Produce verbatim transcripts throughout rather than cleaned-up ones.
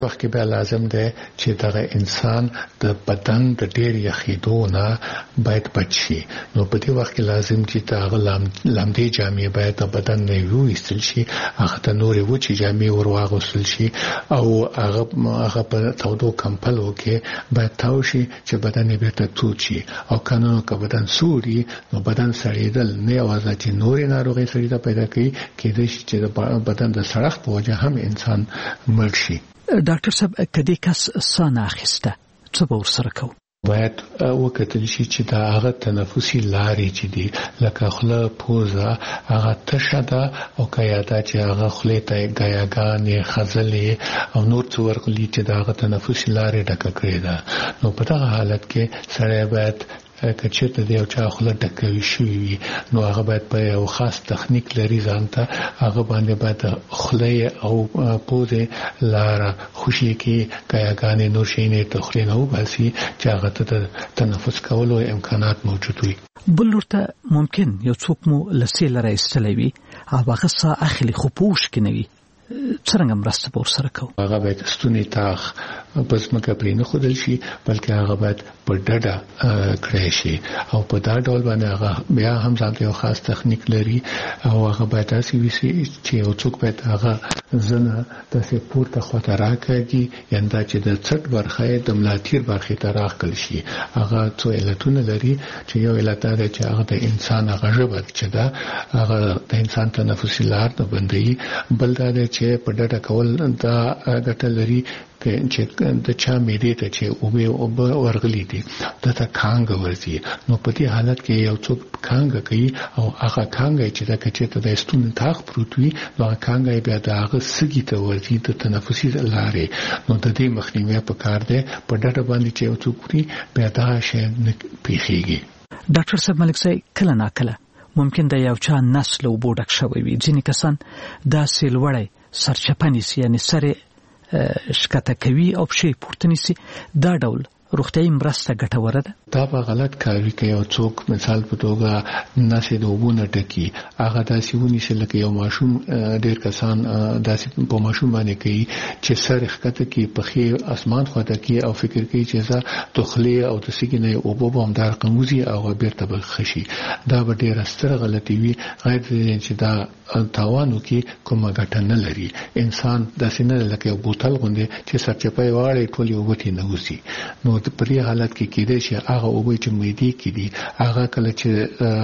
وخت کې به لازم دی چې دغه انسان د بدن د ډېر یخېدو نه باید بچ شي. نو په دې وخت کې لازم چې دغه لامدې جامې باید د بدن نه وویستل شي، هغه ته نورې وچې جامې ور واغوستل شي او هغه هغه په تودو کمپلو کې باید تاو شي چې بدن یې بېرته تود شي. او کنه که بدن سوړي نو بدن سړېدل نه یوازې چې نورې ناروغۍ سړي ته پیدا کوي، کېدای شي چې د بدن د سړښت په وجه هم انسان مړ شي. ډاکټر صاحب کدی کس سانه اخیسته څه به ورسره کوو؟ باید وکتل شي چې دا هغه تنفسي لارې چې دي لکه خوله، پوزه، هغه تشه ده او که یا دا چې هغه خولې ته ګیاګانې، خځلې او نور څه ورغلي چې دا هغه تنفسي لارې ډکه کړې ده. نو په دغه حالت کې سړی باید که چېرته د یو چا خوله ډکوي شوې وي نو هغه باید په یو خاص تخنیک لري ځان ته، هغه باندې باید خولې او پوزې لاره خوشې کې ګیاګانې نور شیانې د خولې نه وباسي چې هغه ته د تنفس کولو امکانات موجود وي. بل ورته ممکن یو څوک مو له سیله راایستلی وي او هغه ساه اخلي خو په اوښ کې نه وي، څرنګه مرسته به ورسره کوو؟ هغه باید ستونی تاخ په ځمکه پرې نه ښودل شي بلکې هغه باید په ډډه کړی شي او په دا ډول باندې هغه بیا هم ځان ته یو خاص تخنیک لري او هغه باید داسې وي چې یو څوک باید هغه زنه داسې پورته خواته راکاږي، یعنې دا چې د څټ برخه یې د ملاتیر برخې ته راښکل شي. هغه څو علتونه لري چې یو علت دا دی چې هغه د انسان هغه ژبه چې ده هغه د انسان تنفسي لار نه بندوي. بل دا دی چې په ډډه کول دا ګټه لري چې د چا معدې ته چې اوبه اوبه ورغلي دي دته کانګه ورځي. نو په دې حالت کې یو څوک کانګه کوي او هغه کانګه چې دا کچې ته د ستون تاخ پروت وي نو هغه کانګه بیا د هغه سږي ته ورځي د تنفسي لارې. نو د دې مخنیوي په کار دی په ډډه باندې چې یو څوک وي بیا دا شی نه پیښیږي. ډاکټر صاحب ملک صاحب کله ناکله ممکن د یو چا نسل او بوډک شوی وي، ځینې کسان دا سیلوړی سرچپنی سي یعنی سره شکته کوي او پښې پورته نیسي، دا ډول روغتیايي مرسته ګټوره ده؟ دا به غلط کاوي که یو څوک مثال په توګه نسې د اوبو نه ډکي هغه داسې ونیسي لکه یو ماشوم. ډېر کسان داسې په ماشوم باندې کوي چې سر ښکته کړي، پښې اسمان خواته کړي او فکر کوي چې زه د خولې او د سږي نه اوبه به همدا رقم وځي او بېرته به ښه شي. دا به ډېره ستره غلطي وي، غیر دې چې دا تاوان وکړي کومه ګټه نه لري. انسان داسې نه لکه یو بوتل غوندې چې سرچپه یې واړی ټولې اوبه ترې نه وځي. نو په دې حالت کې کېدای شي هغه اوبه چې معدې کې دي هغه کله چې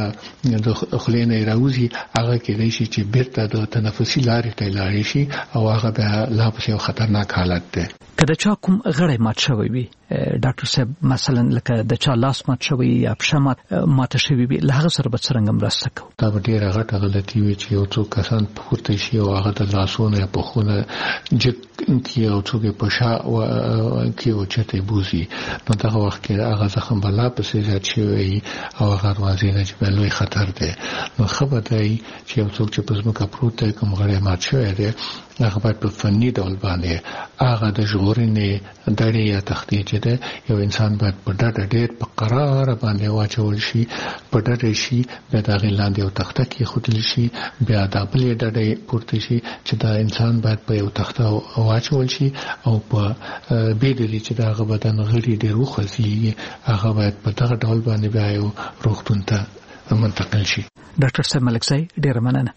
د خولې نه راوځي هغه کېدای شي چې بیرته د تنفسي لارې ته لاړ شي او هغه بیا لا پسې یو خطرناک حالت دی. که د چا کوم غړی مات شوی وي ډاکټر صاحب، مثلا لکه د چا لاس مات شوی یا پښه ماته شوی وي، له هغه سره به څرنګه مرسته کوو؟ دا به ډېره غټه غلطي وي چې یو څوک کسان پورته شي او هغه د لاسونو یا پښونه جګ کړي او څوک یې په شا کې اوچتې بوځي. نو دغه وخت کې هغه زخم به لا پسې زیات شوی او هغه واضح دی چې به لوی خطر دی. نو ښه به دی چې یو څوک چې په ځمکه پروت دی کوم غړی مات شوی دی هغه باید په فني ډول باندې هغه د ژغورنې دړې یا تختې چې ده یو انسان باید په ډډه ډېر په قراره باندې واچول شي، په ډډه شي، بیا د هغې لاندې یو تخته کېښودل شي، بیا دا بلې ډډه پورته شي چې دا انسان باید په یو تخته واچول شي او په بې دلې چې د هغه بدن غړي ډېر وخوځېږي هغه باید په دغه ډول باندې بیا یو روغتون ته منتقل شي. ډاکټر صاحب ملک صاحب ډېره مننه.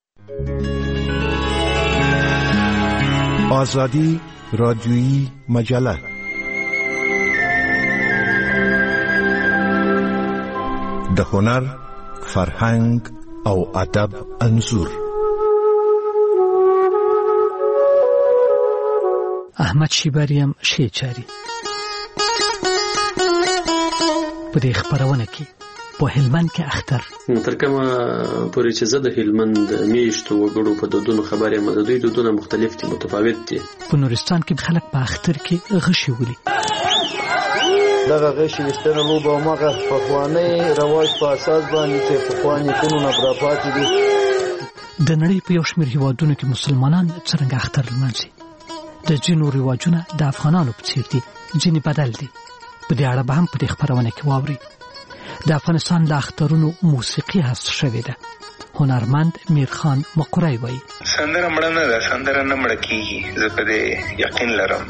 آزادی رادیویی مجله د هنر، فرهنګ او ادب انځور. احمد شیباریم شیچاری په دې خبرونه کې په هلمند کې اختر تر کومه پورې چې زه د هلمند میشتو وګړو په دودونو خبرې م د دوی دودونه مختلف دي، متفاوت دي. په نورستان کې خلک په اختر کې غشي ولي. دغه غشي وستنه لوبه او مغه پخوانی رواج په اساس باندې چې پخوانی قانون برابرات دي. د نړۍ په یو شمېر هیوادونو کې مسلمانان څنګه اختر لمانځي. د ځینو رواجونه د افغانانو په څیر دي، ځینې بدل دي. په دې اړه به هم په دې خبرونه کې واوري. د افغانستان د اخترونو موسیقي هست شوې ده. هنرمند میرخان مقری وایي سندره مړه نه ده، سندره نه مړه کېږي، زه په دې یقین لرم.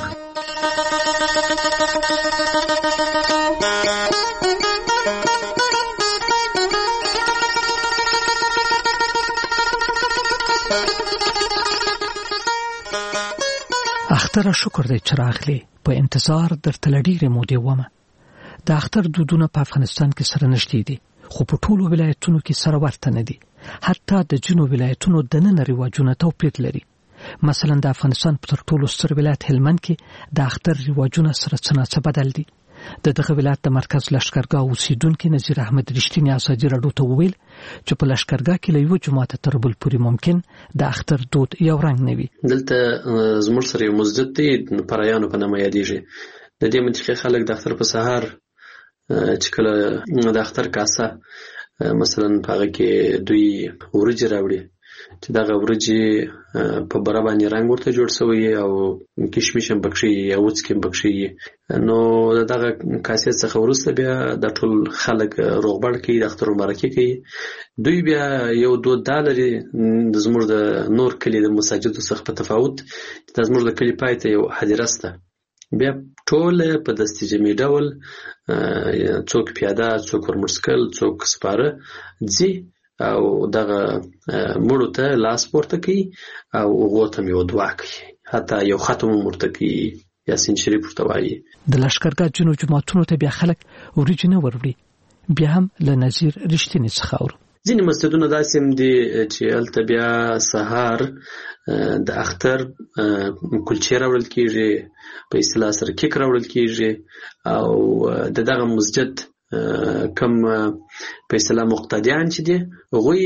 اختر شکر دی چې راغلی، په انتظار درته له ډېرې مودې ومه. د اختر دودونه په افغانستان کې سره نږدې دي، خو په ټولو ولایتونو کې سره ورته نه دي. حتی د ځینو ولایتونو دننه رواجونه توپیر لري. مثلا د افغانستان په تر ټولو ستر ولایت هلمند کې د اختر رواجونه سره څه ناڅه بدل دي. د دغه ولایت د مرکز لښکرګاه اوسیدونکي نذیر احمد رښتینی ازادي راډیو ته وویل چې په لښکرګاه کې له یوه جوماته تر بل پورې ممکن د اختر دود یو رنګ نه وي. دلته زموږ سره یو مسجد دی، پرایانو په نامه یادېږي. د دې منطقې خلک د اختر په سهار چې کله د اختر کاسه مثلا په هغه کې دوی ورجې راوړي چې دغه ورجې په بره باندې رنګ ورته جوړ شوی او کشمش هم پکښې یا وڅکې هم پکښې. نو دغه کاسې څخه وروسته بیا د ټول خلک روغبړ کوي، د اختر مبارکي کوي. دوی بیا یو دود دا لري زموږ د نور کلي د مساجدو څخه په تفاوت چې دا زموږ د کلي پای ته یو حجره شته، بیا ټول په دستي جمعي ډول څوک پیاده، څوک ورموټسکل، څوک سپاره ځي او دغه مړو ته لاس پورته کوي او هغو ته یو دعا کوي، حتی یو ختم هم ورته کوي، یاسین شریف ورته وایي. د لښکرګاه ځینو جوماتونو ته بیا خلک وریجې نه وروړي. بیا هم له نذیر رښتیني څخه اورو ځینې مسجدونه داسې هم دي چې هلته بیا سهار د اختر کلچې راوړل کېږي، په اصطلاح سره کیک راوړل کېږي او د دغه مسجد کم په اصطلاح مقتدیان چې دي هغوی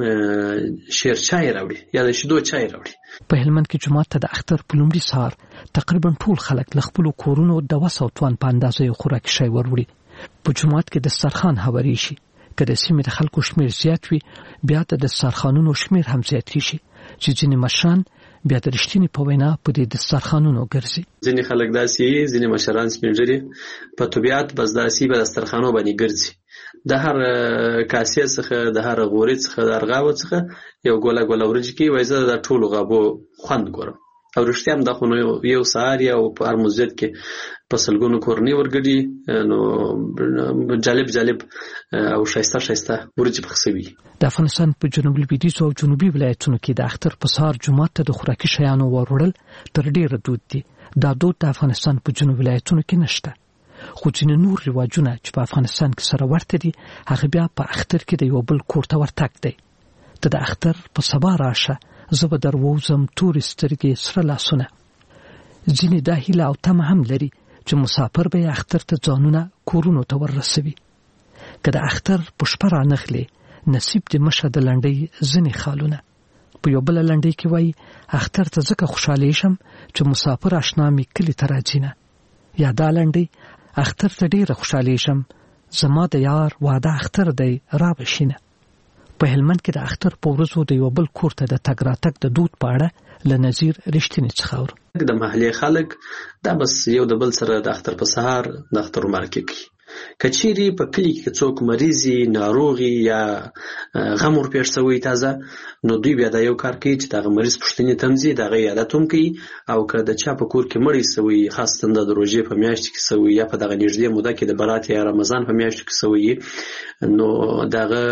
شیر چای راوړي یا د شیدو چای راوړي. په هلمند کې جومات ته د اختر په لومړي سهار تقریبا ټول خلک له خپلو کورونو د وس او توان په اندازه یو خوراکي شی وروړي. په جومات کې دسترخوان هواري شي. که د سیمې د خلکو شمېر زیات وي بیا د دسترخوانونو شمېر هم زیاتېږي چې ځینې مشران بیا د رښتینې په وینا په دې دسترخوانونو ګرځي. ځینې خلک داسې ځینې مشران سپین ږیري په طبیعت بس داسې په دسترخوانو باندې ګرځي، د هر کاسې څخه د هر غوري څخه د هر غاوه څخه یو ګوله ګوله ورجې کوي، وایي زه د ټولو غابو خوند ګورم. او رښتیا هم دا خو یو سهار یا په هر مسجد کې په سلګونو کورنۍ ورګډي، نو جالب جالب او ښایسته ښایسته ورجې پخ شوي. د افغانستان په جنوب لویدیځو او جنوبي ولایتونو کې د اختر په سهار جومات ته د خوراکي شیانو وروړل تر ډېره دود دي. دا دود د افغانستان په جنوب ولایتونو کې نشته، خو ځینې نور رواجونه چې په افغانستان کې سره ورته دي هغه بیا په اختر کې د یو بل کور ته ورتګ دی. ته د اختر په سبا راشه، زه به در ووځم تورې سترګې سره لاسونه. ځینې دا هیله او تمه هم لري چې مسافر به یې اختر ته ځانونه کورونو ته ورسوي. که د اختر په شپه رانغلې نصیب د مشه د لنډۍ ځینې خالونه. په یو بله لنډۍ کې وایي اختر ته ځکه خوشحالیږم چې مسافر اشنا مې کلي ته راځي نه. یا دا لنډۍ اختر ته ډېره خوشحالیږم زما د یار واده اختر دی را بشینه. په هلمند کې د اختر په ورځو د یو بل کور ته د تګ راتګ د دود په اړه له نذیر رښتیني څخه اورو. د محلي خلک دا بس یو د بل سره د اختر په سهار د اختر مبارکي کوي. که چیرې په کلي کې څوک مریضي، ناروغي یا غم ورپېښ شوی تازه، نو دوی بیا دا یو کار کوي چې دغه مریض پوښتنې ته هم ځي، د هغه عیادت هم کوي. او که د چا په کور کې مړی شوی، خاصتا د روژې په میاشت کې شوی یا په دغه نږدې موده کې د برات یا رمضان په میاشت کې شوی، نو دغه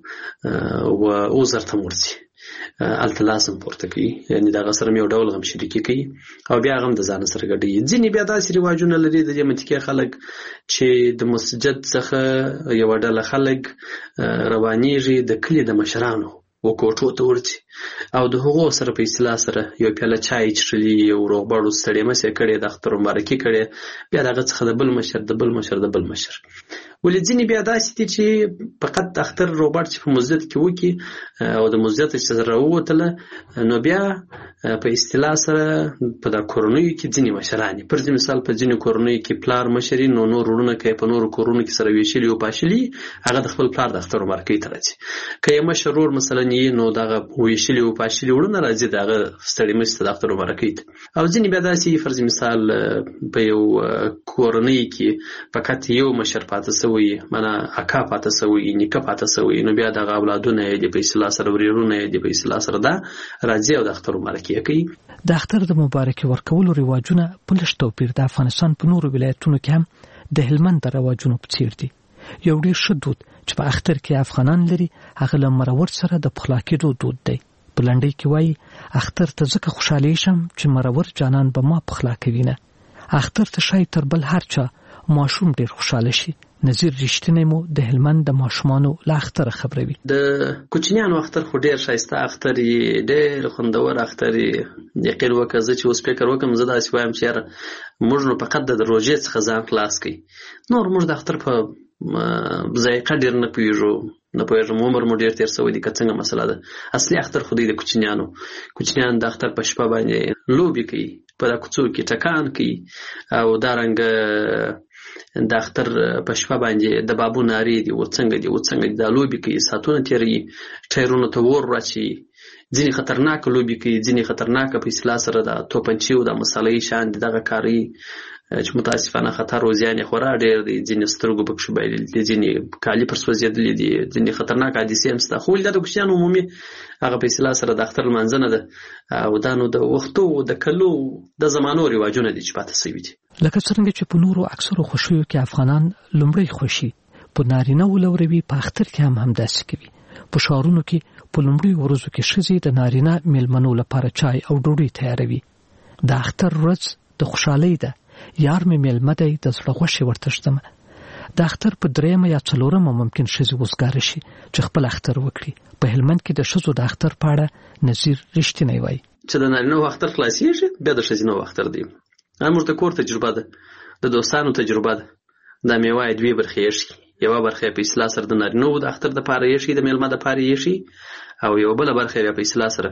عذر ته ورځي، الته لازم پورته کوي، یعنی دغه سره یو ډول غم شریکي کوي او بیا غم د ځان سره ګډوي. ځینې بیا داسې رواجونه لري د دې منطقې خلک چې د مسجد څخه یو ډله خلک روانېږي د کلي د مشرانو و کوټو ته ورځي او د هغو سره په اصطلاح سره یو پیاله چای څښلي، یو روغبړ ستړی مسې کړی، د اختر مبارکي کړی، بیا دغه څخه د بل مشر د بل مشر د بل مشر. ولې ځینې بیا داسې دي چې فقط د اختر روغبړ چې په مسجد کې وکړي او د مسجد چې راووتله، نو بیا په اصطلاح سره په دا کورنیو کې ځینې مشرانې، پر ځینې مثال په ځینې کورنیو کې پلار مشري، نو نور وروڼه که په نورو کورونو کې سره ویشلي او پاشلي، هغه د خپل پلار د اختر مبارکۍ ته راځي. که یې مشر ورور مثلا یې، نو دغه ویشلي او پاشلي وروڼه راځي دغه ستړي مسې ته د اختر مبارکۍ ته. او ځینې بیا داسې فرض مثال په یو کورنۍ کې فقط یو مشر پاته سوی معنا اکا پاته سوی نیکه پاته سوی نو بیا د اولادونه د په اصطلاح سره وريرونه د په اصطلاح سره دا راځي او د اختر مبارکي کوي. د اختر د مبارکي ورکولو رواجونه په لږ توپیر د افغانستان په نورو ولایتونو کې هم د هلمند د رواجونو په څیر دي. یو ډیر ښه دود چې په اختر کې افغانان لري هغه له مرور سره د پخلا کېدو دود دی. په لنډۍ کې وایي اختر ته ځکه خوشحالي شم چې مرور جانان به ما پخلا کوي نه. اختر ته شاید تر بل هر چا ماشوم ډیر خوشاله شي. نظیر رښتینی مو د هلمند د ماشومانو له اختر خبروي. د کوچنیانو اختر خو ډیر ښایسته اختر یې ډیر خوندور اختر یې یقین وکړه زه چې اوس فکر وکم زه داسې وایم چې یاره موږ نو فقط د روژې څخه ځان خلاص کړي نور موږ د اختر په ذایقه ډیر نه پوهېږو نه پوهېږم عمر مو ډیر تېر سوی دی که څنګه مسله ده. اصلي اختر خو دی د کوچنیانو. کوچنیان د اختر په شپه باندې لوبې کوي په دا کوڅو کې ټکان کوي او دارنګه د اختر په شپه باندې د بابو نارې دي او څنګه دي او څنګه دي دا لوبې کوي ساعتونه تېروي ټایرونو ته اور راچي ځینې خطرناکه لوبې کوي ځینې خطرناکه په اصطلاح سره د توپنچې او د مسالې شان دي دغه کاري چې متاسفانه خطر او زیان یې خورا ډېر دی. ځینې سترګو پکښې بایللي دي ځینې کالي پر سوځېدلي دي ځینې خطرناک حادثې هم شته خو ولې دا د کوچنیانو عمومي هغه په اصطلاح سره د اختر لمانځنه ده او دا نو د وختو د کلو د زمانو رواجونه دي چې پاته سوي دي. لکه څرنګه چې په نورو اکثرو خوښیو کې افغانان لومړی خوشي په نارینه ولوروي په اختر کې هم همداسې کوي. په ښارونو کې په لومړي ورځو کې ښځې د نارینه میلمنو لپاره چای او ډوډۍ تیاروي. د اختر ورځ د خوشحالۍ ده. یار مې میلمه دی د زړه غوښې ورته ږدمه. د اختر په دریمه یا څلورمه ممکن ښځې وزګاره شي چې خپل اختر وکړي. په هلمند کې د ښځو د اختر په اړه نظیر رښتینی وایي چې د نارینه‌و اختر خلاصېږي بیا د ښځینه‌و اختر دی. دا موږ د کور تجربه ده د دوستانو تجربه ده. دا میوه یې دوې برخې ایښي یوه برخه یې په اصطلاح سره د نارینه‌و د اختر دپاره ایښي د میلمه دپاره ایښي او یوه بله برخه یې په اصطلاح سره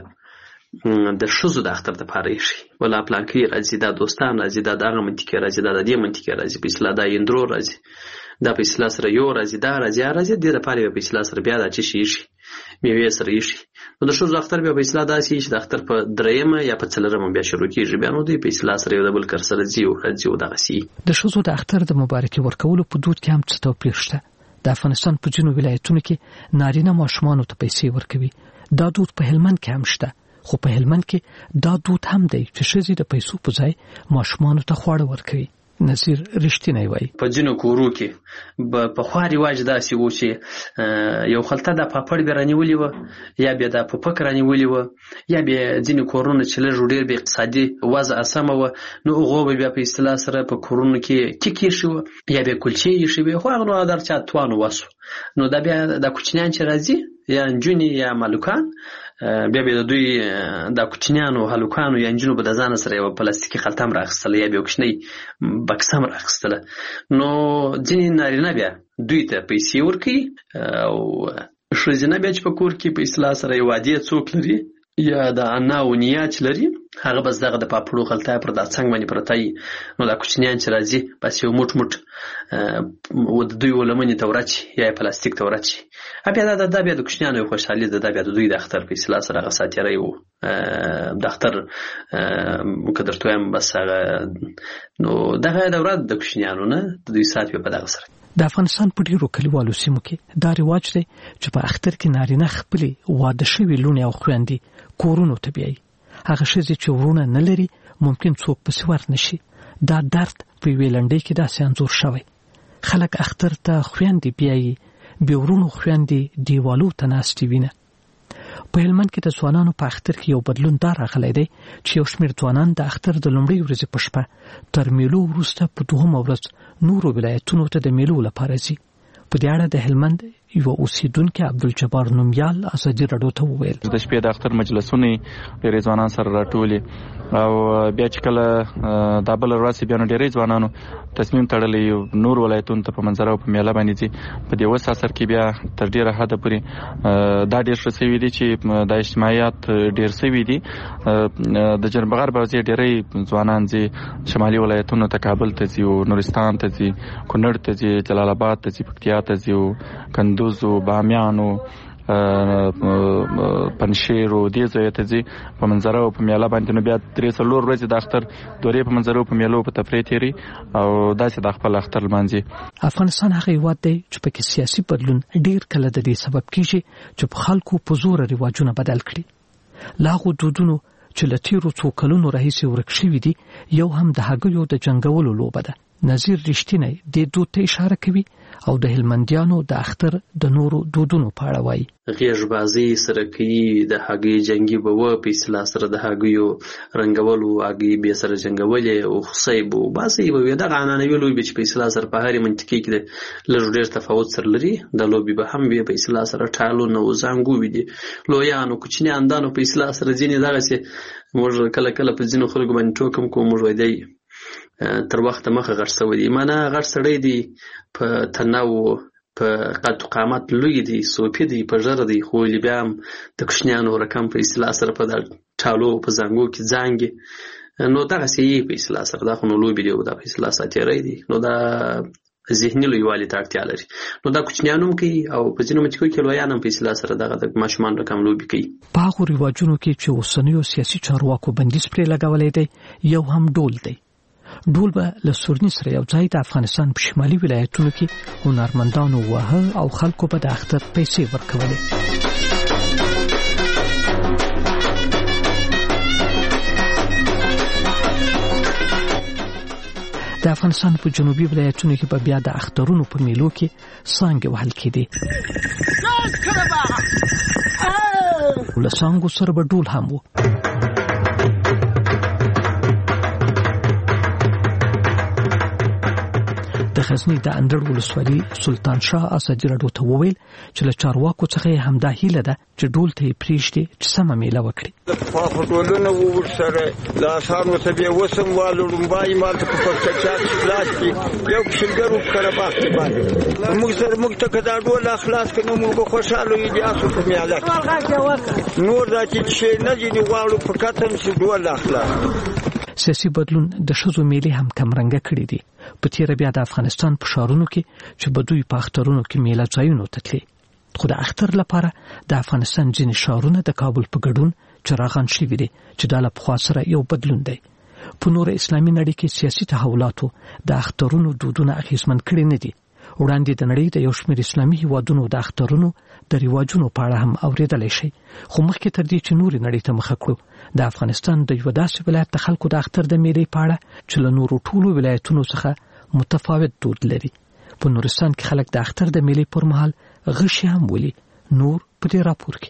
د ښځو د اختر دپاره ایښي. ولا پلانکۍ راځي دا دوستان راځي دا د هغه منطقې راځي دا د دې منطقې راځي په اصطلاح دا یندرو راځي دا په اصطلاح سره یو راځي دا راځي هغه راځي دې دپاره یې په اصطلاح سره بیا دا څه شي ایښي میوې سره ایښي. نو د ښځو اختر بیا په اصطلاح داسې چې د اختر په درېیمه یا په څلورمه بیا شروع کېږي بیا نو دوی په اصطلاح سره یو د بل کر سره ځي او راځي او دغسې. د ښځو د اختر د مبارکي ورکولو په دود کې هم څه توپیر شته. د افغانستان په ځینو ولایتونو کې نارینه ماشومانو ته پیسې ورکوي. دا دود په هلمند کې هم شته خو په هلمند کې دا دود هم دی چې ښځې د پیسو په ځای ماشومانو ته خواړه ورکوي. نظیر رښتینی وایي په ځینو کورو کې پخوا رواج داسې و چې یو خلطه د پاپړ بیا رانیولې وه یا بیا د پوپک رانیولې وه یا بیا ځینې کورونه چې لږ ډېر بیا اقتصادي وضع سمه وه نو هغو به بیا په اصطلاح سره په کورونو کې کیک ایښي وه یا بیا کلچې ایښي وې خو هغه نو در چا توان وس نو دا بیا د کوچنیان چې راځي یا نجونې یا مالوکان بیا بیا د دوی د کوچنیانو هلوکانو یا نجونو به د ځانه سره یوه پلاستیکي خلطه هم رااخیستله یا بیا کوچنۍ بکسه هم رااخیستله. نو ځینې نارینه بیا دوی ته پیسې ورکوي او ښځینه بیا چې په کور کې په اصطلاح سره یو عادي څوک لري یا د انا او نیا چې لري هغه بس دغه د پاپړو خلطه پر دا څنګ باندې پرته وي نو دا کوچنیان چې راځي بس یو موټ موټ د دوی ولمنې ته ورچي یا پلاستیک ته ورچي بیا دا دا بیا د کوچنیانو یو خوشحالي ده دا بیا د دوی د اختر په اصطلاح سره هغه ساتیری و د اختر که درته وایم بس هغه نو دغه دوره د کوچنیانو نه د دوی سات بیا په دغه سره. د افغانستان په ډیرو کلیوالو سیمو کې دا رواج دی چې په اختر کې نارینه خپلې واده شوي لوڼې او خویندې کورونو ته بیایي. هغه ښځې چې ورونه نه لري ممکن څوک پسې ور نشي. دا درد په یوې لنډۍ کې داسې انځور شوی. خلک اختر ته خویندې بیایي بې ورونو خویندې دیوالو ته ناستې وینه. په هلمند کې د ځوانانو په اختر کې یو بدلون دا راغلی دی چې یو شمېر ځوانان د اختر د لومړۍ ورځې په شپه تر میلو وروسته په دوهمه ورځ نورو ولایتونو ته د میلو لپاره ځي. په دې اړه د هلمند یو اوسیدونکی عبدالجبار نومیال ازادي راډیو ته وویل د شپې د اختر مجلسونه ډېرې ځوانان سره راټولي او بیا چې کله دا بل ورځ بیا نو ډېرې ځوانانو تصمیم تړلی نور ولایتونو ته په منظره او په میله باندې ځي. په دې وس اثر کې بیا تر ډېره حده پورې دا ډېر ښه سوي دي چې د اجتماعیت ډېر سوي دي. د جنوب غرب ځای ډېرې ځوانان ځي شمالي ولایتونو ته کابل ته ځي او نورستان ته ځي کونړ ته ځي جلال آباد ته ځي پکتیا ته ځي او کندوز او بامیان او پنشیر او دې ځای ته ځي په منظره او په میله باندې. نو بیا درې څلور ورځې د اختر دورې په منظره او په میله په تفریح تیری او داسې د خپل اختر لمانځي. افغانستان هغه هیواد دی چې پکې سیاسي بدلون ډیر کله د دې سبب کیږي چې په خلکو په زور رواجونه بدل کړي. لاغو دودونو چې لتیرو څو کلونو راهیسې ورک شوي دي یو هم د هغوی د جنگولو لوبه ده. نظیر رښتینی د دود ته اشاره کوي او د هلمندیانو د اختر د نورو دودونو په اړه وایي. غیږبازي سره کوي د هغې جنگي به و په اصطلاح سره د هغویو رنګولو هغې بیا سره جنګولې او خوسۍ به و باسي به وي دغه عنعنوي لوبې چې په اصطلاح سره په هرې منطقې کې د لږ ډېر تفاوت سره لري. د لوبې به هم وي په اصطلاح سره ټالونه او زانګوبې دي. لویانو کوچنیاندانو په اصطلاح سره ځینې دغسې موږ کله کله په ځینو خلکو باندې ټوکم کوو موږ وایي دی تر وخته مخه غټ سوی دی. معنی غټ سړی دی په تناو په قد قامت لوی دی صوفي دی په ژره دی خو بیا هم د کوچنیانو رقم په اصطلاح سره په ټالو په زنګو کې زانګي. نو دغسې یې په اصطلاح سره دا خو نو لوبې دی او دا په اصطلاح ساتیری دی. نو دا ذهني لویوالي ته اړتیا لري. نو دا کوچنیان هم کوي او په ځینو منطقو کې لویان هم په اصطلاح سره دغه د ماشومان رقم لوبې کوي. په هغو رواجونو کې چې اوسنیو سیاسي چارواکو بندیز پرې لګولی دی یو هم ډول دی. ډول به له سورني سره یو ځای د افغانستان په شمالي ولایتونو کې هنرمندانو واهه او خلکو به د اختر پیسې ورکولې. د افغانستان په جنوبي ولایتونو کې به بیا د اخترونو په میلو کې څانګې وهل کېدې. له څانګو سره به ډول هم و. د غزنی د اندړ ولسوالي سلطان شاه اسدي راډیو ته وویل چې له چارواکو څخه همدا هیله ده چې ډول ته پریږدي چې سمه میله وکړي. په ټولنه ورسره د اسانو ته به وسم والو لومبای مالته په پرچاچ خلاص کی یو شلګرو کړه باندې باندې موږ سره موږ ته کدا ډول اخلاص کنه موږ خوشاله یو بیا څه په میاله نور راځي چې نه دي واړو په کتم چې ډول اخلاص. سیاسي بدلون د ښځو میلې هم کمرنګه کړې دي. په تیره بیا د افغانستان په ښارونو کې چې به دوی په اخترونو کې میله ځایونو ته تلي. خو د اختر لپاره د افغانستان ځینې ښارونه د کابل په ګډون چراغان شوي دي چې دا له پخوا سره یو بدلون دی. په نور اسلامي نړۍ کې سیاسي تحولاتو د اخترونو دودونه اغیزمن کړي نه دي. وړاندې د نړۍ د یو شمېر اسلامي هیوادونو د اخترونو د رواجونو په اړه هم اورېدلی شي. خو مخکې تر دې چې نورې نړۍ ته مخه کړو د افغانستان د یو داسې ولایت د خلکو د اختر د میلې په اړه چې له نورو ټولو ولایتونو څخه متفاوت دود لري. په نورستان کې خلک د اختر د میلې پر مهال غشي هم ولي. نور په دې راپور کې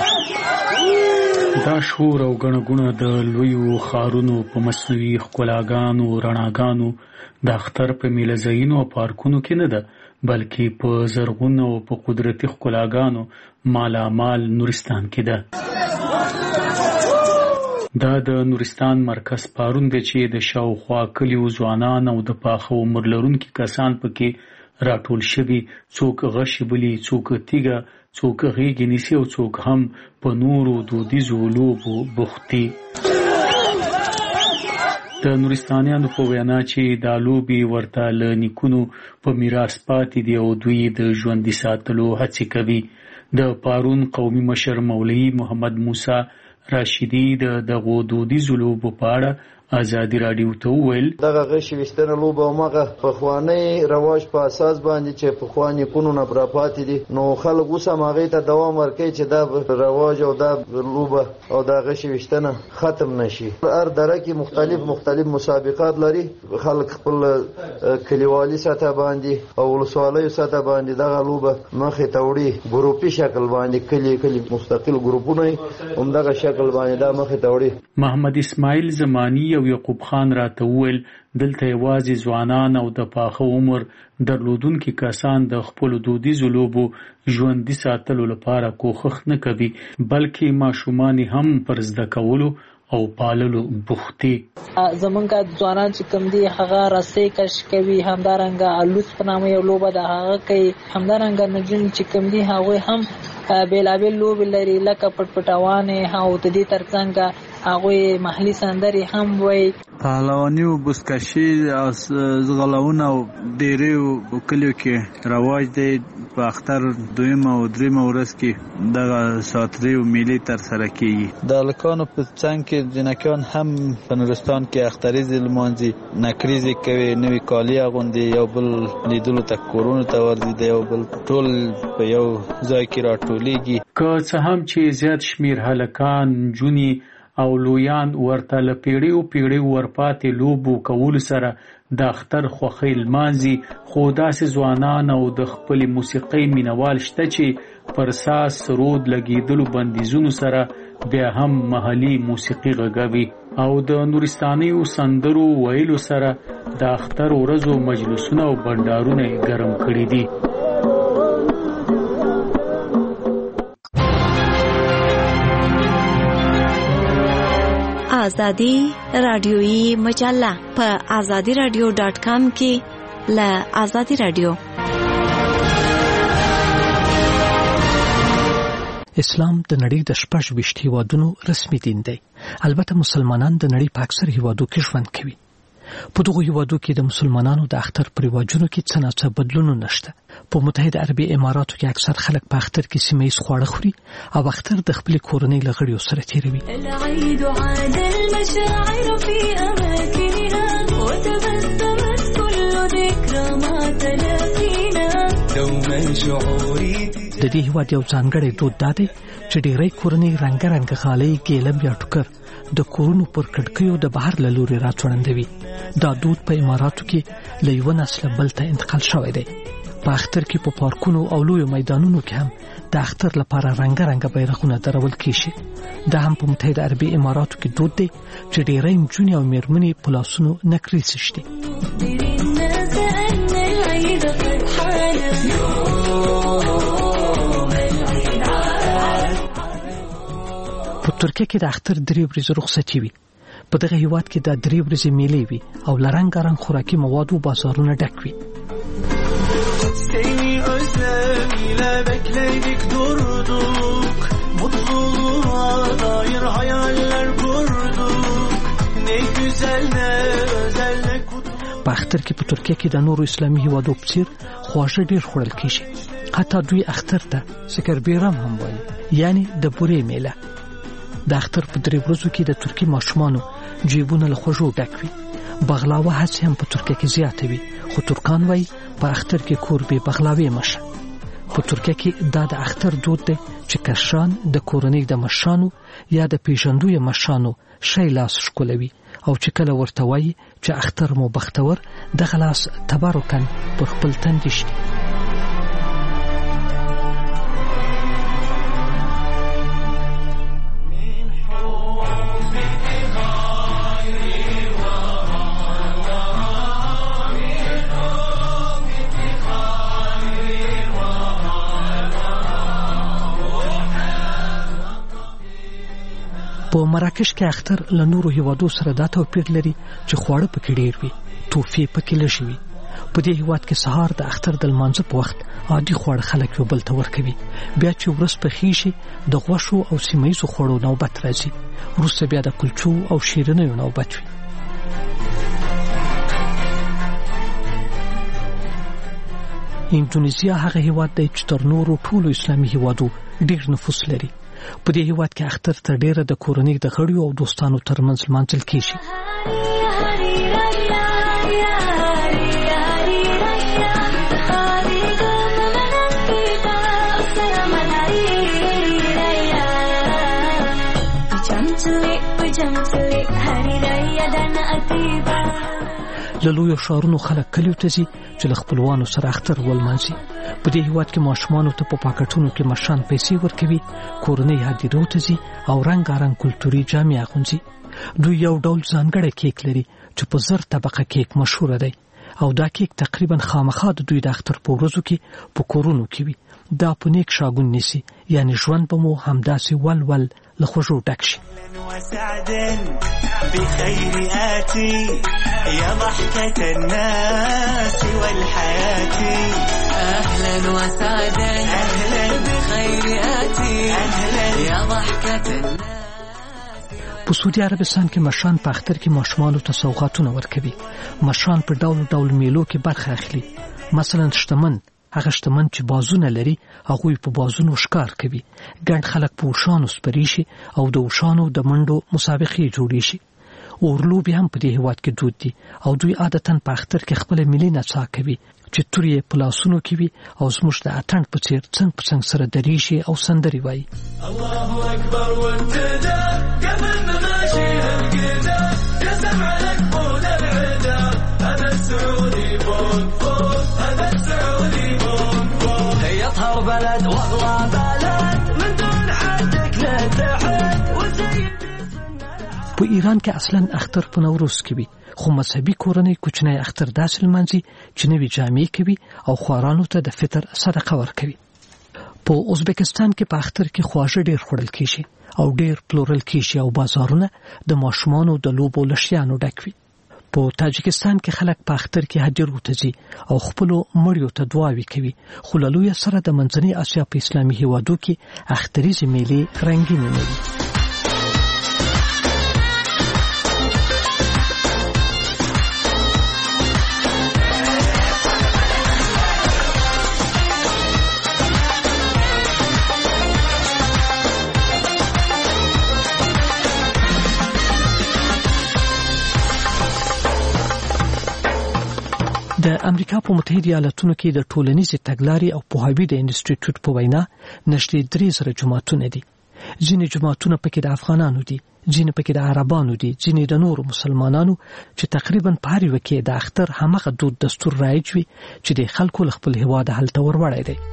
دا شور او غڼه غونه د لویو ښارونو په مصنوعي ښکلاګانو رڼاګانو د اختر په میله ځایونو او پارکونو کې نه ده بلکې په زرغونو او په قدرتي ښکلاګانو مالا مال نورستان کې ده. دا د نورستان مرکز پارون دی چې د شاوخوا کلیو ځوانان او د پاخه عمر لرونکي کسان پکې راټول شوي. څوک غشي بلي څوک تیګه څوک غیږې نیسي او څوک هم په نورو دودیزو لوبو بوختي. د نورستانیانو په وینا چې دا لوبې ورته له نیکونو په میراث پاتې دي او دوی د ژوندي ساتلو هڅې کوي. د پارون قومي مشر مولوي محمد موسی راشدی د دغو دودیزو لوبو په اړه ازادي راډیو ته وویل دغه غشي وستنه لوبه او مغه پخوانی رواج په اساس باندې چې پخوانی کونو نه پراپاتې دي نو خلک اوس هم هغه ته دوام ورکوي چې دا رواج او دا لوبه او دا غشي وستنه ختم نشي. هر دره کې مختلف مختلف مسابقات لري. خلک خپل کلیوالي سطح باندې او ولسوالۍ سطح باندې دغه لوبه مخې ته وړي. ګروپي شکل باندې کلی کلی مستقل ګروپونه هم دغه شکل باندې دا مخې ته وړي. محمد اسماعیل زمانی او یعقوب خان راته وویل دلته یوازې ځوانان او د پاخه عمر درلودونکي کسان د خپل دودیزو لوبو ژوندي ساتلو لپاره کوښښ نه کوي بلکې ماشومان هم پر زده کولو او پاللو بوختي. زمونږ ځوانان چې کوم دي هغه رسۍ کش کوي همدارنګه الوس په نامه یو لوبه ده هغه کوي همدارنګه نجونې چې کوم دي هغه هم بیلابیل لوبې لري لکه پټ پټوانې او د دې ترڅنګ هغه محلي سندرې هم وای. پهلواني او بزکشي او زغلونه او ډېرې او کلیو کې رواج دی. په اختر دویم او دریم ورځ کې دغه ساتري او میلې تر سره کیږي. د الکانو په څنګ کې جنکیان هم په نورستان کې اختریز لمانځي، نکریزي کوي، نوې کالي اغوندي، یو بل لیدلو ته کورونو ته ورځي، د یو بل ټول په یو ځای کې راټولېږي. که څه هم چې زیات شمیر هلکان، جونی او لویان ورته له پیړیو پیړیو ورپاتې لوبو کول سره د اختر خوښۍ لمانځي، خو داسې ځوانان او د خپل موسیقۍ مینوال شته چې پر ساز سرود لګیدلو بندیزونو سره بیا هم محلي موسیقي غږوي او د نورستانیو سندرو ویلو سره د اختر ورځو مجلسونه او بنډارونه ګرم کړي دي. آزادی رادیویی مجله په آزادی رادیو ډاٹ کام کې له آزادی رادیو. اسلام د نړۍ د شپږ ویشت هیوادونو رسمي دین دی. البته مسلمانان د نړۍ په اکثر هیوادو کې ژوند کوي. په دغو هیوادو کې د مسلمانانو د اختر پر رواجونو کې څه ناڅه بدلونونه نشته. په متحده عربي اماراتو کې اکثر خلک په اختر کې سیمه ییز خواړه خوري او اختر د خپل کورنۍ له غړیو سره تیروي. العيد عاد المشاعر في اماكنها وتبسمت كل ذكرى ما تلاقينا دوما شعوري. د دې هیواد یو ځانګړی دود دا دی چې ډېری کورنۍ رنګارنګ غالۍ، ګیلم یا ټوکر د کورونو پر کړکیو د بهر له لوري راځوړندوي. دا دود په اماراتو کې له یوه نسله بل ته انتقال شوی دی. په اختر کې په پارکونو او لویو میدانونو کې هم د اختر لپاره رنګارنګ بیرغونه درول کیږي. دا هم په متحده عربي اماراتو کې دود دی چې ډېری نجونې او میرمنې په لاسونو نکریزې شي. په ترکیه کې د اختر درې ورځې رخصتي وي. په دغه هیواد کې د درې ورځې میلې وي او له رنګارنګ خوراکي موادو بازارونه ډک وي. Seni özlemiyle bekledik durduk, mutluluğa dair hayaller kurduk, ne güzel ne özel ne kutlu. په اختر کې په ترکیه کې د نورو اسلامي هیوادو په څیر خواږه ډیر خوړل کیږي. حتی دوی اختر ته سکربیرم هم وایي، یعنی د بورې میله. د اختر په درې ورځو کې د ترکی ماشومانو جیبونه له خوږو ډک وي. بغلاوه هڅې هم په ترکیه کې زیاته وي، خو ترکان وایي په اختر کې کور بې بغلاوې مشه. په ترکیه کې دا د اختر دود دی چې کشران د کورنۍ د مشرانو یا د پیژندوی مشرانو شی لاس ښکلوي او چې کله ورته وایي چې اختر مو بختور، دغه لاس تبرکن پر خپل تندي شي. په مراکش کې اختر له نورو هیوادو سره دا توپیر لري چې خواړه پکې ډېر وي، توفې پکې لږې وي. په دې هیواد کې سهار د اختر د لمانځه په وخت عادي خواړه خلک یو بل ته ورکوي. بیا چې ورځ پخیږي د غوښو او سیمه ییزو خوړو نوبت راځي. وروسته بیا د کلچو او شیرینیو نوبت وي. اندونیزیا هغه هیواد دی چې تر نورو ټولو اسلامي هیوادو ډېر نفوس لري. په دې هیواد کې اختر تر ډیره د کورنۍ د غړیو او دوستانو ترمنځ لمانځل کیږي. له لویو ښارونو خلک کلیو ته ځي چې له خپلوانو سره اختر ولمانځي. په دې هیواد کې ماشومانو ته په پاکټونو کې مشران پیسې ورکوي، کورنۍ هدیرو ته ځي او رنګارنګ کلتوري جامې اغوندي. دوی یو ډول ځانګړی کیک لري چې په زر طبقه کیک مشهوره دی او دا کیک تقریبا خامخا د دوی د اختر په ورځو کې په کورونو کې وي. دا په نیک شاګون نیسي، یعنی ژوند به مو همداسې ول ول له خوږو ډک شي. بخير آتي يا ضحكة الناس والحياة أهلا وسعدا أهلا بخير آتي أهلا يا ضحكة الناس. په سعودي عربستان کې مشران په اختر کې ماشومانو ته سوغاتونه ورکوي. مشران په ډول ډول میلو کې برخه اخلي. مثلا شتمن هغه شتمن چې بازونه لري هغه په بازونو ښکار کوي. ګڼ خلک په وشانو سپری شي او د وشانو د منډو مسابقې جوړې شي. اورلوبې هم په دې هیواد کې دود دي او دوی عادتاً په اختر کې خپل ملي نڅا کوي چې تور یې په لاسونو کې وي او زموږ د اتڼ په څیر څنګ په څنګ سره درېږي او سندرې وایي. الله اکبر وابتدى قبل ما ماشي هالقدا جسم على قبول العدا هذا السعودي فوق فوق هذا السعودي فوق فوق يطهر بلد والله بلد من دون حدك للتحد وسيد. په ایران کې اصلا اختر په نوروز کې وي خو مذهبي کورنۍ کوچنی اختر داسې لمانځي چې نوې جامې کوي او خوارانو ته د فطر صدقه ورکوي. په ازبکستان کې په اختر کې خواږه ډیر خوړل کیږي او ډیر پلورل کیږي او بازارونه د ماشومانو د لوبو لشیانو ډک وي. په تاجکستان کې خلک په اختر کې حج ته ځي او خپل مړیو ته دعاوې کوي. خو له لوی سره د منځنۍ اسیا په اسلامي هیوادو کې اختریزي میلې رنگینې نه دي. د امریکا په متحده ایالاتونو کې د ټولنیزې تګلارې او پوهاوي د انسټیټیوټ په وینا نږدې درې زره جماعتونه دي. ځینې جماعتونه پکې د افغانانو دي، ځینې پکې د عربانو دي، ځینې د نورو مسلمانانو چې تقریبا په هر یو کې د اختر همغه دود دستور رایج وي چې د خلکو خپل هیواد هلته وروړی دی.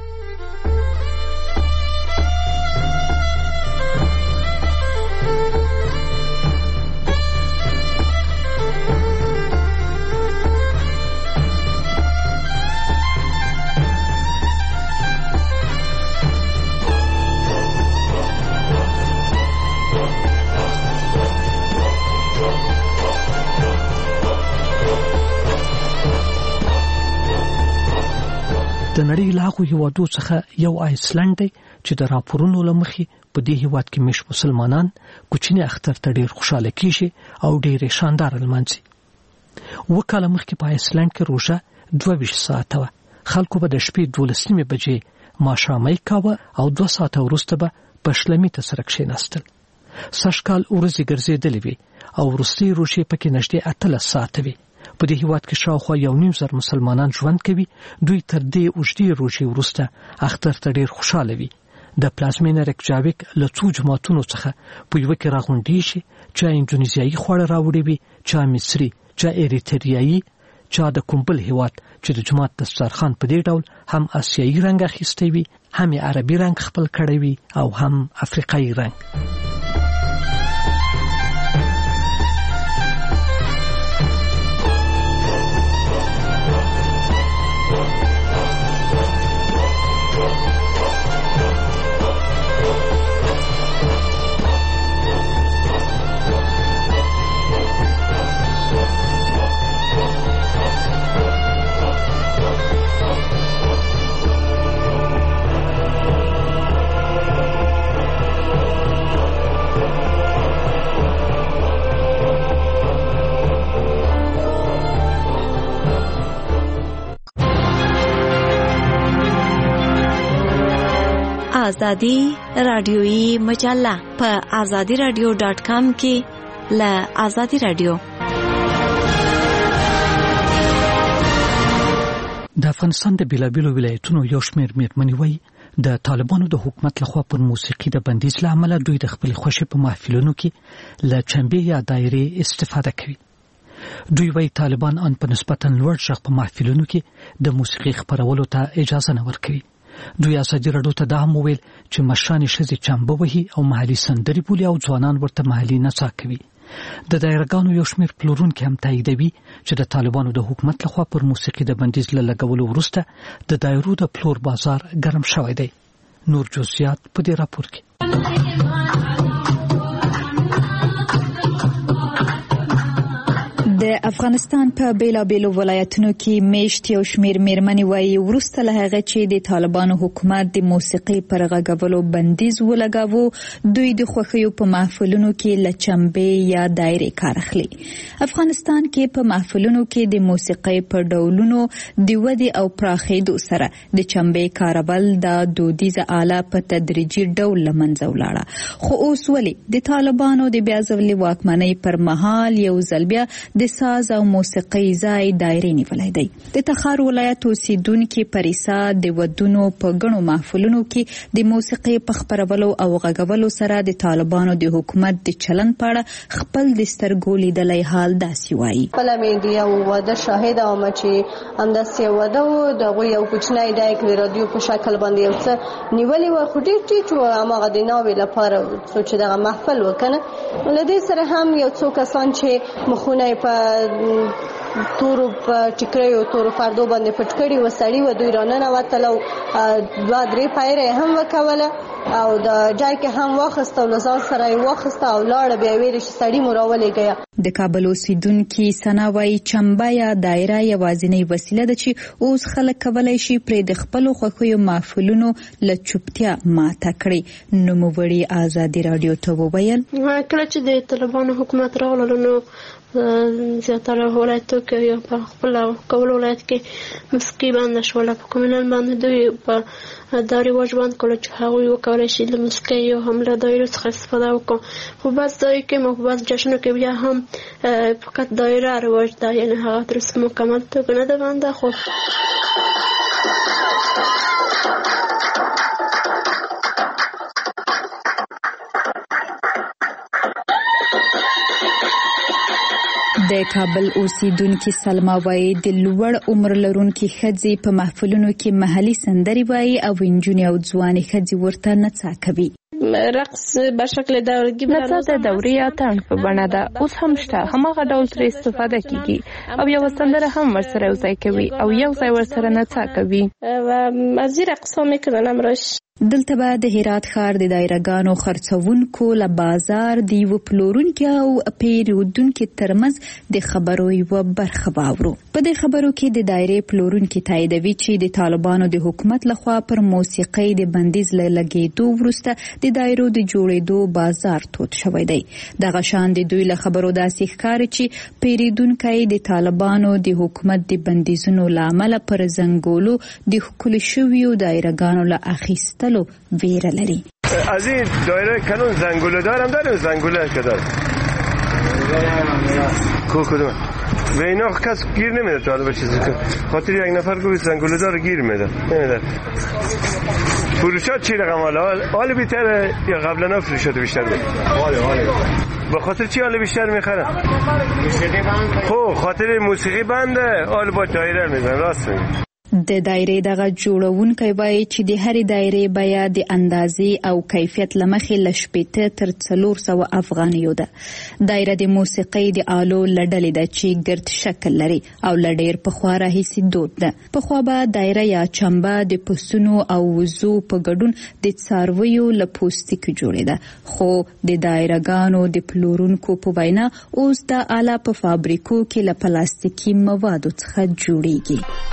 د نړۍ له هغو هیوادو څخه یو آیسلند دی چې د راپورونو له مخې په دې هیواد کې مش مسلمانان کوچني اختر ته ډیر خوشاله کیږي او ډیر شاندار لمانځي. وکاله مخکې په آیسلند کې روژه دوه ویشت ساعته وه. خلکو به د شپې دولس نیمې بجې ماښامۍ کاوه او دوه ساعته وروسته به په شلمي ته سره کښېناستل. سږکال ورځې ګرځېدلې وې او وروستۍ روژې پکې نږدې اتلس ساعته وې. په دې هیواد کې شاوخوا یو نیم زر مسلمانان ژوند کوي. دوی تر دې اوږدې روژې وروسته اختر ته ډېر خوشاله وي. د پلازمینه ریکجاویک له څو جماعتونو څخه په یوه کې راغونډېږي، چا اندونیزیایي خواړه راوړي وي، چا مصري، چا ایریتریایي، چا د کوم بل هیواد چې د جماعت دسترخوان په دې ډول هم آسیایي رنګ اخیستی وي، هم یې عربي رنګ خپل کړی وي او هم افریقایي رنګ. آزادی رادیویی مجله په آزادی رادیو ډاټ کام کې ل آزادی رادیو. د افغانستان د بیلابیلو ولایتونو یو شمېر میرمنې وایي د طالبانو د حکومت لخوا پر موسیقي د بندیز له امله دوی د خپل خوښې په محفلونو کې له چنبې یا دایرې استفاده کوي. دوی وایي طالبان ان په نسبتا لوړ غږ په محفلونو کې د موسیقي خپرولو ته اجازه نه ورکوي. دوی ازادي راډیو ته دا هم وویل چې مشرانې ښځې چنبه وهي او محلي سندرې بولي او ځوانان ورته محلي نڅا کوي. د دایرګانو یو شمېر پلورونکي هم تاییدوي چې د طالبانو د حکومت لخوا پر موسیقي د بندیز له لګولو وروسته د دایرو د پلور بازار ګرم شوی دی. نور جزئیات په دې راپور کې. د د افغانستان په بیلابیلو ولایتونو کې میشت یو شمیر میرمنې وایي وروسته له هغه چې د طالبانو حکومت د موسیقي پر غږولو بندیز ولګاوه دوی د خوښیو په محفلونو کې له چمبې یا دایرې کار اخلي. افغانستان کې په محفلونو کې د موسیقي په ډولونو د ودې او پراخېدو سره د چمبې کارول د دودیزه آله په تدریجي ډول له منځه ولاړه. خو اوس ولې د طالبانو د بیا ځلې واکمنۍ پر مهال یو ځل بیا د ساز او موسیقي ځای دایرې نیولای دی. د تخار ولایت اوسیدونکي پریسا د ودونو په غنو محفلونو کې د موسیقي په خپرولو او غږولو سره د طالبانو د حکومت د چلن په اړه خپل د سترګو لیدلای حال داسې وایي. خپل مې د یو واده شاهد او چې همداسې واده و د یو کوچنی ډایک رادیو په شکل باندې یو څه نیولې و خو ډېر ټیټ و هماغه د ناوې لپاره څو چې دغه محفل وکنه له دې سره هم یو څو کسان چې مخونه په تورو په ټیکریو تورو فردو باندې پټ کړي و سړي و دوی راننه وتل او دوه درې پایره هم وکوله او د جای کې هم واخسته او ځان سره یې واخسته او لاړه بیا ویل چې سړي مو راولېږه. د کابل اوسیدونکي ثنا وایي چمبه یا دایره یوازینۍ وسیله ده چې اوس خلک کولی شي پرې د خپلو خوښیو محفلونو له چوپتیا ماته کړي. نوموړي ازادي راډیو ته وویل کله چې د طالبانو حکومت راغله نو زیاتره ولایتو کې یا په خپل کابل ولایت کې موسیقي بنده شوله. په کومنال باندې دوی په دا رواج باندې کله چې هغوی وکولی شي له موسیقي یا هم له دایرو څخه استفاده وکړو. خو بعض ځای کې مو بعض جشنو کې بیا هم فقط دایره رواج ده یعنې هغه تر اوسه مکمل توګه نه ده بنده. خو د کابل اوسیدونکي سلما وایي د لوړ عمر لرونکي ښځې په محفلونو کې محلي سندرې وایي او نجونې او ځوانې ښځې ورته نڅا کوي. رقص به شکل دورگی نڅا د دورې اتڼ په بڼه ده اوس هم شته. هماغه ډول ترې استفاده کیږي او یو سندره هم ورسره یوځای کوي او یو ځای ورسره نڅا کوي. و از این رقص ها میکنن امروز. دلته به د هرات ښار د دایرګانو خرڅونکو له بازار د یو پلورونکي او پیرودونکو ترمنځ د خبرو یو برخه واورو. په دې خبرو کې د دایرې پلورونکي تاییدوي چې د طالبانو د حکومت لخوا پر موسیقي د بندیز لګېدو وروسته د دایرو د جوړېدو بازار تود شوی دی. دغه شان د دوی له خبرو داسې ښکاري چې پیرودونکي د طالبانو د حکومت د بندیزونو له امله پر زنګولو د ښکلو شویو دایرګانو له اخیستلو ویره لري. از این دایره کلون زنگوله دارم دارم زنگوله که دارم کو کدوم به اینا کس گیر نمیده تا حالا به چیزی که خاطر یک نفر گوی زنگوله دار گیر میده نمیده. فروشات چی رقم حالا حال بیتره یا قبلا فروشات بیشتر بود به خاطر چی حال بیشتر میخره خب خاطر موسیقی بنده حال با دایره میزن راست میگه. د دایرې دغه جوړونکی وایي چې د هرې دایرې بیه د اندازې او کیفیت له مخې له شپېته تر څلور سوه افغانیو ده. دایره د موسیقۍ د آلو له ډلې ده چې ګرد شکل لري او له ډېر پخوا راهیسې دود ده. پخوا به دایره یا چمبه د پسونو او وزو په ګډون د څارویو له پوستکي جوړېده خو د دایرهګانو د پلورونکو په وینا اوس دا آله په فابریکو کې له پلاستیکي موادو څخه جوړیږي.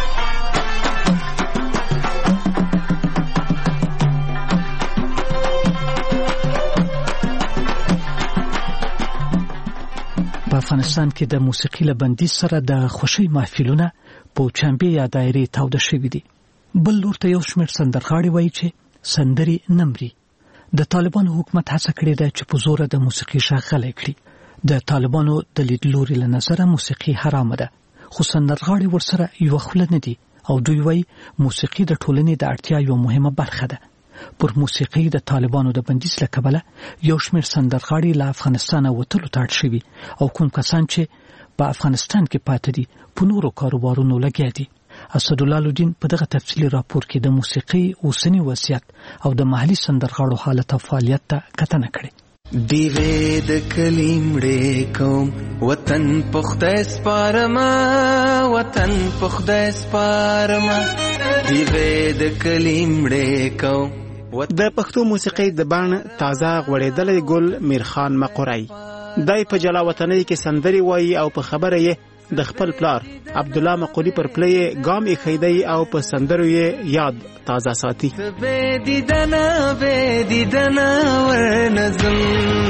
په افغانستان کې د موسیقي له بندیز سره د خوشي محفلونه په چمبې یا دایرې تاوده شوي دي. بل لور ته یو شمېر سندرغاړي وایي چې سندرې نمري. د طالبانو حکومت هڅه کړې ده چې په زوره د موسیقي شغ غلی کړي. د طالبانو د لیدلوري له نظره موسیقي حرامه ده خو سندرغاړي ورسره یو خپل نه دي او دوی وایي موسیقي د ټولنې د اړتیا یو مهمه برخه ده. پر موسیقي د طالبانو د بندیز له کبله یو شمېر سندرغاړي له افغانستانه وتلو ته اړ شوي او کوم کسان چې په افغانستان کې پاتې دي په نورو کاروبارونو لګیا دي. اسدالله لودین په دغه تفصیلي راپور کې د موسیقي اوسنی وضعیت او د محلي سندرغاړو حالت او فعالیت ته کتنه کړې. دیوې د کلیمړې کوم وطن پخته سپارما وطن پخته سپارما دیوې د کلیمړې کوم د پښتو موسیقۍ د بڼ تازه غوړېدلې ګل میرخان مقری دای په جلا وطنۍ کې سندري وایي او په خبره یې د خپل پلار عبدالله مقولی پر پلی ګام یې خیدی او په سندرو یې یاد تازه ساتي. به دیدنه به دیدنه ورنظم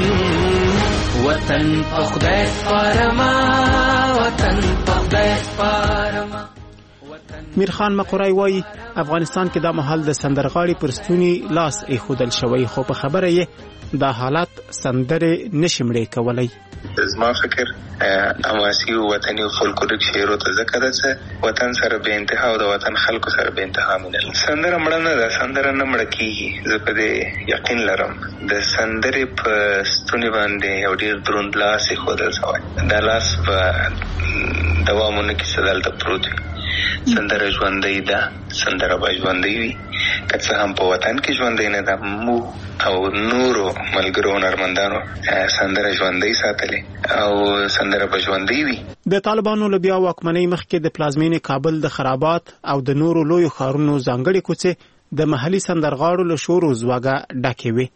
وطن په خدای سپارما وطن په خدای سپارما. میرخان مقوری وایي افغانستان کې دا مهال د سندرغاړي پر ستوني لاس ایښودل شوی خو په خبره یې دا حالات سندرې نشي مړې کولی. زما فکر اماسی و وطني و فولکلوریک شعرو ته ځکه ده چې وطن سره به انتها او د وطن خلکو سره به انتها مینه لري. سندره مړه نه ده، سندره نه مړه کېږي. زه په دې یقین لرم د سندرې په ستوني باندې یو ډېر دروند لاس ایښودل شوی. دا لاس په دوامونه کې څه دلته پروت وي. سندره ژوندۍ ده، سندره به ژوندۍ وي که څه هم په وطن کې ژوندۍ نه ده. موږ او نورو ملګرو هنرمندانو سندره ژوندۍ ساتلې او سندره به ژوندۍ وي. د طالبانو له بیا واکمنۍ مخکې د پلازمینې کابل د خرابات او د نورو لویو ښارونو ځانګړې کوڅې د محلي سندرغاړو له شور و زوږه ډکې وې.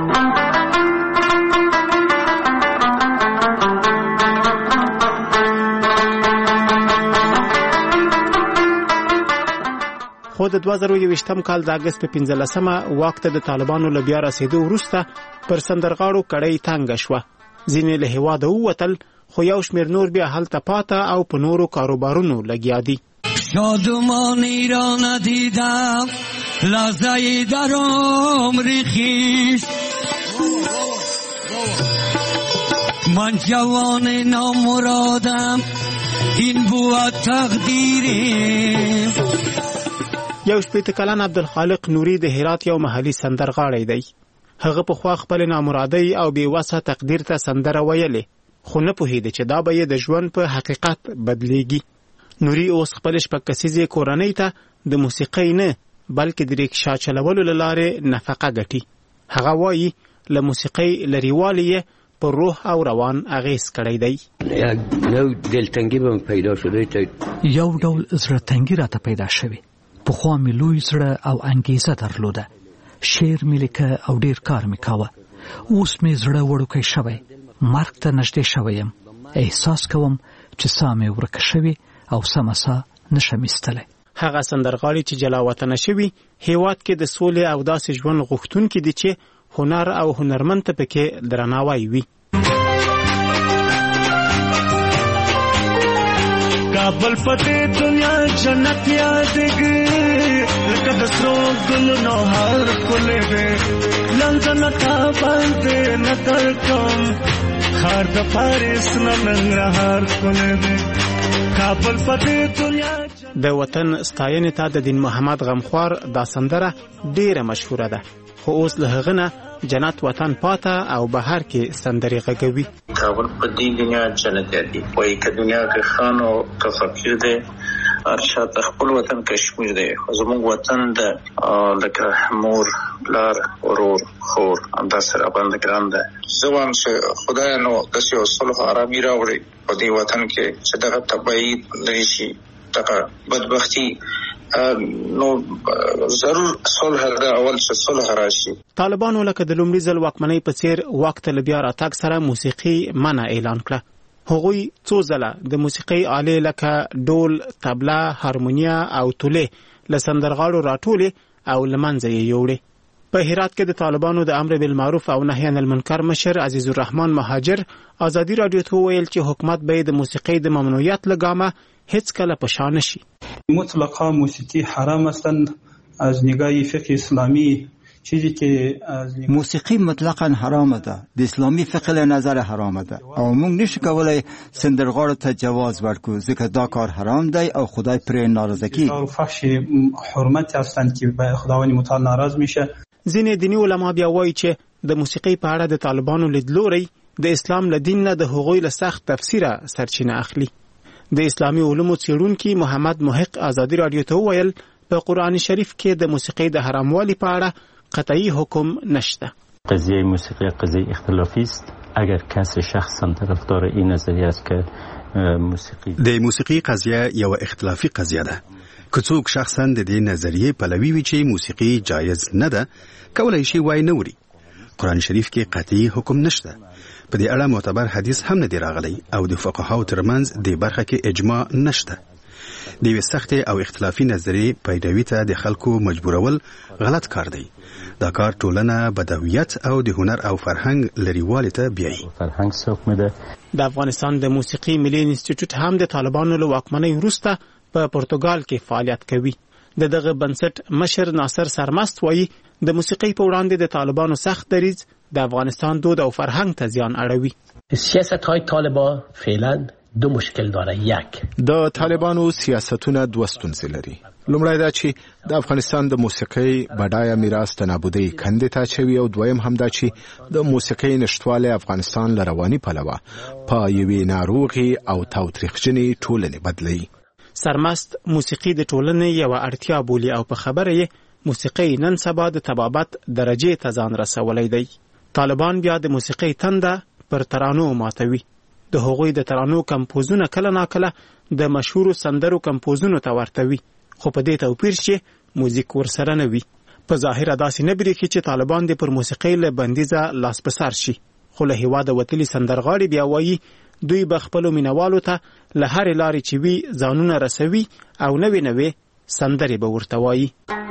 خو د دوه زره یوویشتم کال د اګست په پنځلسمه واک ته د طالبانو له بیا رسېدو وروسته پر سندرغاړو کړۍ تنګه شوه. ځینې له هېواده ووتل خو یو شمېر نور بیا هلته پاته او په نورو کاروبارونو لګیا دي. شادمانی را ندیدم لحظه‌ای در عمری خویش من جوان نامرادم این بود تقدیری. یو شپېته کلن عبدالخالق نوري د هرات یو محلي سندرغاړی دی. هغه پخوا خپل نامرادۍ او بې وسه تقدیر ته سندره ویلې خو نه پوهېده چې دا به یې د ژوند په حقیقت بدلیږي. نوري اوس خپل شپږ کسیزې کورنۍ ته د موسیقۍ نه بلکې د ریکشا چلولو له لارې نفقه ګټي. هغه وایي له موسیقۍ لرېوالی یې پر روح او روان اغېز کړی دی. یو دلتنګي به پیدا شوی، یو ډول زړه تنګي راته پیدا شوی. پخوا مې لوی زړه او انګیزه درلوده، شعر مې لیکه او ډېر کار مې کاوه. اوس مې زړه وړوکی شوی، مرګ ته نږدې شوی یم. احساس کوم چې ساه مې ورکه شوې او سمه ساه نشم ایستلی. هغه سندرغاړي چې جلا وطنه شوي هېواد کې د سولې او داسې ژوند غوښتونکي دي چې هنر او هنرمند ته پکې درناوی وي. کابل پدې دنیا جنت یادګي لکه د سرو ګلونو هر کله دې لندن کا باندې نتر کوم خار د پاریس ننګرهار کله دې کابل پدې دنیا. د وطن ستاینې ته د دین محمد غمخوار دا سندره ډیره مشهوره ده خو اوس له هغه نه جنت وطن پاته او بهر کې سندرې غږوي. کابل په دې دنیا جنت دی، وایي که دنیا کې خان او که فقیر دی ارشاد خپل وطن کشمیر دی. زموږ وطن د لکه مور پلار ورور خور همدا سره باندې ګران ده. زه وایم چې خدای نو داسې یو صلح ارامي راوړي په دې وطن کې چې دغه تبعید لرې شي، دغه بدبختي نو ضرور صلح ده اول چې صلح راشي. طالبانو لکه د لومړي ځل واکمنۍ په څیر واک ته له بیا راتګ سره موسیقي منع اعلان کړه. هغوی څو ځله د موسیقۍ آلې لکه ډول، طبله، هارمونیا او تولې له سندرغاړو راټولې او له منځه یې یوړې. په هرات کې د طالبانو د امر بالمعروف او نهي عن المنکر مشر عزیز الرحمن مهاجر ازادي رادیو ته وویل چې حکومت به د موسیقۍ د ممنوعیت له ګامه هیڅ کله په شا نشي. مطلقا موسیقی حرام هستند از نگاه فقه اسلامی. چیزی که از موسیقی مطلقا حرام ده، د اسلامي فقه له نظر حرام ده او موږ نشو کولای سندرغاړو ته جواز ورکړو ځکه دا کار حرام دی او خدای پرې ناراضه کیږي. او فحش حرمت هستند که به خداوند متعال ناراض میشه. ځینې دیني علما بیا وایي چې د موسیقۍ په اړه د طالبانو لیدلوري د اسلام له دین نه د هغوی له سخت تفسیره سرچینه اخلي. د اسلامي علومو څېړونکي محمد محق ازادي رادیو ته وویل په قرآن شریف کې د موسیقۍ د حراموالي په اړه قطعی حکم نشته. قضیه موسیقی قضیه اختلافی است. اگر کسی شخصا طرفدار این نظریه است که موسیقی د موسیقي قضیه یو اختلافي قضیه ده. که څوک شخصا د دې نظریې پلوي وي چې موسیقي جایز نه ده، کولای شي وای نه وري. قرآن شریف کې قطعي حکم نشته. په دې اړه معتبر حدیث هم نه دی راغلی او د فقهاو ترمنځ د برخه کې اجماع نشته. د یوې سختې او اختلافي نظریې پیروي ته د خلکو مجبورول غلط کار دی. دا کار ټولنه بدویت او د هنر او فرهنګ لريوالي ته بیایي. فرهنګ څه حکم ده؟ د افغانستان د موسیقي ملي انسټیټیوټ هم د طالبانو له واکمنۍ وروسته په پرتګال کې فعالیت کوي. د دغه بنسټ مشر ناصر سرمست وایي د موسیقۍ په وړاندې د طالبانو سخت دریځ د افغانستان دود او فرهنګ ته زیان اړوي. سیاست‌های طالبان فعلا دو مشکل داره. یک، د طالبانو سیاستونه دوه ستونزې لري. لومړی دا چې د افغانستان د موسیقۍ بډایه میراث ته نابودۍ کندې ته اچوي او دویم هم دا چې د موسیقۍ نشتوالی افغانستان له رواني پلوه په یوې ناروغې او تاوتریخجنې ټولنې بدلوي. سرمست موسیقي د ټولنې یوه اړتیا بولي او په خبره یې موسیقي نن سبا د طبابت درجې ته ځان رسولی دی. طالبان بیا د موسیقۍ تنده پر ترانو ماتوي. د هغوی د ترانو کمپوزونه کله ناکله د مشهورو سندرو کمپوزونو ته ورته وي، خو په دې توپیر چې موزیک ورسره نه وي. په ظاهره داسې نه برېښي چې طالبان د پر موسیقۍ له بندیزه لاس په سر شي، خو له هېواده وتلي سندرغاړي بیا وایي دوی به خپلو مینوالو ته له هرې لارې چې وي ځانونه رسوي او نوې نوې سندرې به ورته وایي.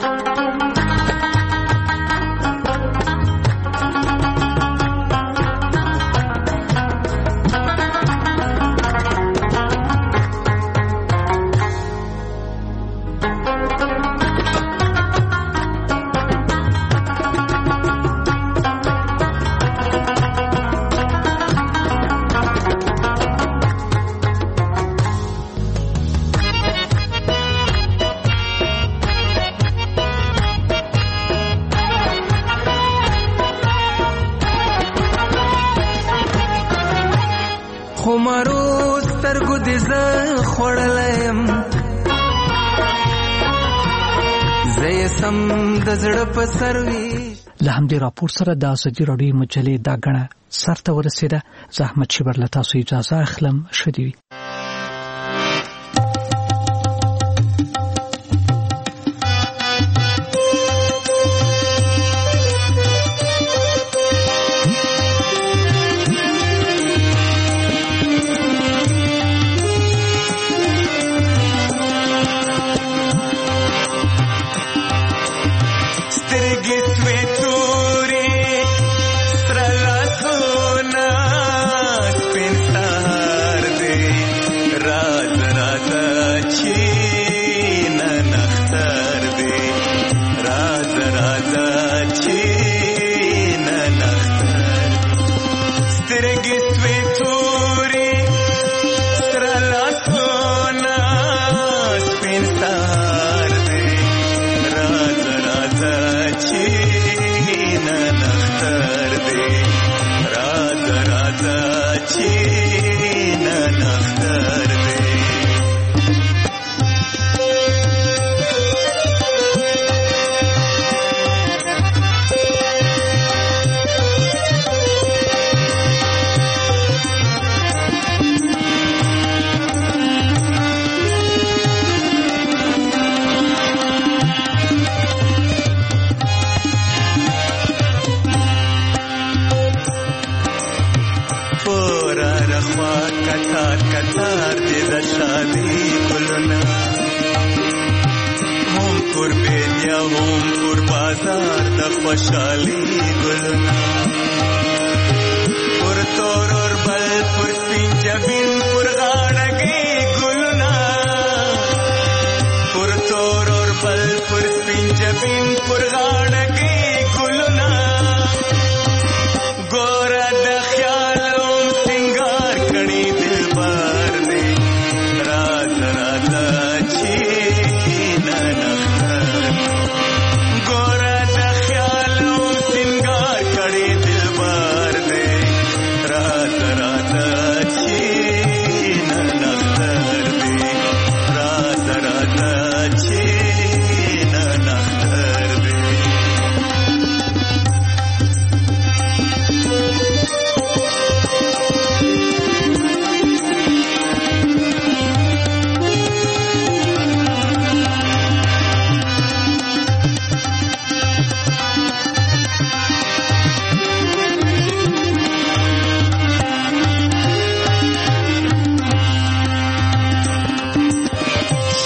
له همدې راپور سره د ازادي راډیو مجلې دا غڼه سرته ورسېده. زحمت شبر له تاسو اجازه اخلم. شدي وي.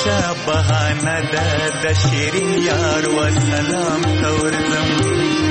بهانه ده د شیرین یار و سلام تورزم